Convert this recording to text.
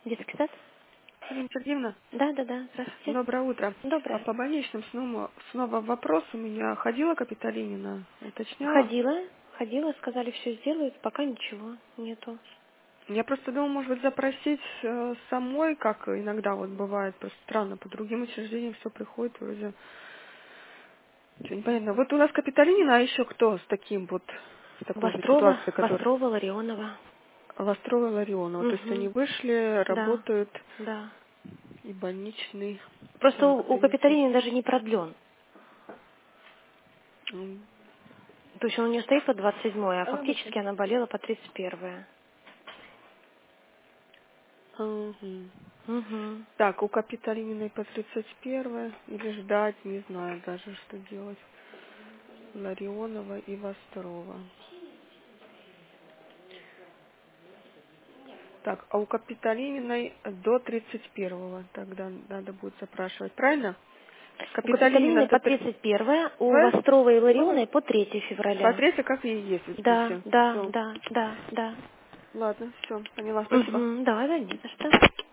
Детский сад? Ирина Сергеевна, Да, да, да. Здравствуйте. доброе утро. Доброе. По больничным снова вопрос у меня. Ходила Капитолинина, уточняла. Ходила, сказали, все сделают, пока ничего нету. Я просто думала, может быть, запросить самой, как иногда вот бывает, просто странно, по другим учреждениям все приходит, вроде ничего непонятно. Вот у нас Капитолинина, а еще кто с таким вот, с такой же ситуацией, который Вострова, Ларионова. Вострова и Ларионова. То есть они Угу. вышли, Да, работают, да. и больничный. Просто Так, у третий. Капитолини даже не продлен. М, То есть он у нее стоит по 27-е, а фактически она болела по 31-е. Мгм. Угу. Так, у Капитолининой по 31 или ждать, не знаю даже, что делать. Ларионова и Вострова. Так, а у Капитолининой до 31-го тогда надо будет запрашивать, правильно? У Капитолинина Капитолини до по 3... 31-е, у Вострова и Ну, Ларионой по 3 февраля. смотрите, как и есть в Да, списке. да, Все. да, да, да. Ладно, все, поняла, спасибо. Угу, да, да, не за что.